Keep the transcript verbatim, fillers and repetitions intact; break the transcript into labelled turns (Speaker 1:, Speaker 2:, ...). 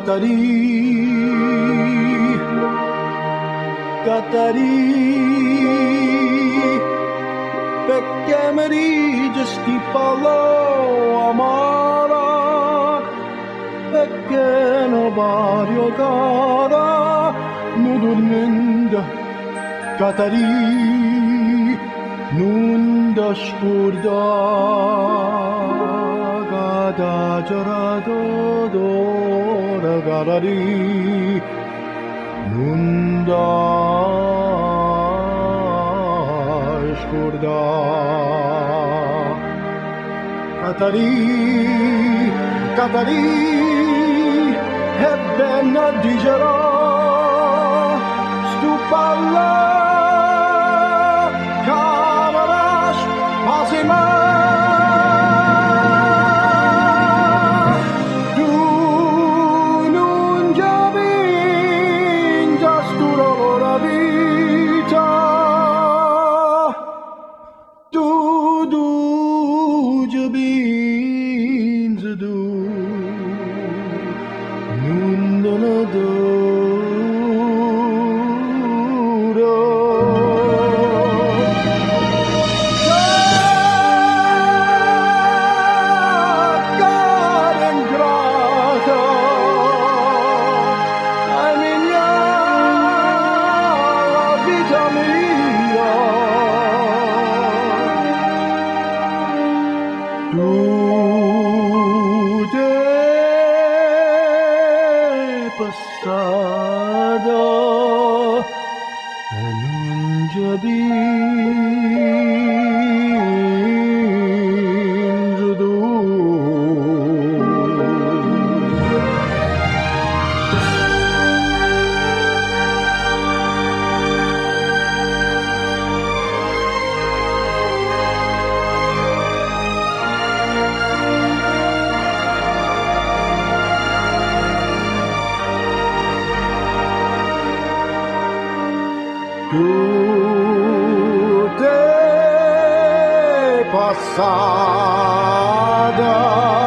Speaker 1: Katari, Katari, perché mi rigesti parlo amara, perché non vario cara, non dormendo, Katari, non da scordare. Da giurato d'ora garari non da scordare. Katari, Katari, e ben digerò stu palla camaras pasima. Passado e non giabinzo tu. Tu te passada